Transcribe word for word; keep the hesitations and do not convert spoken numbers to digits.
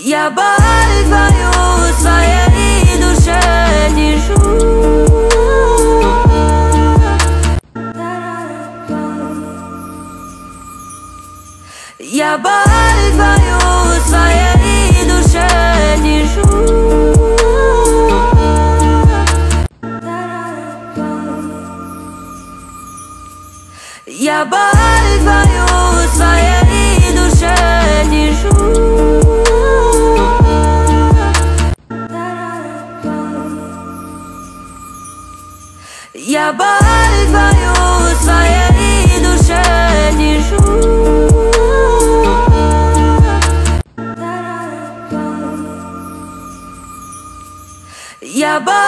Я боль твою в своей душе держу. Я боль твою в своей душе держу. Я боль твою в своей душе держу. Я боль твою в своей душе держу. Я боль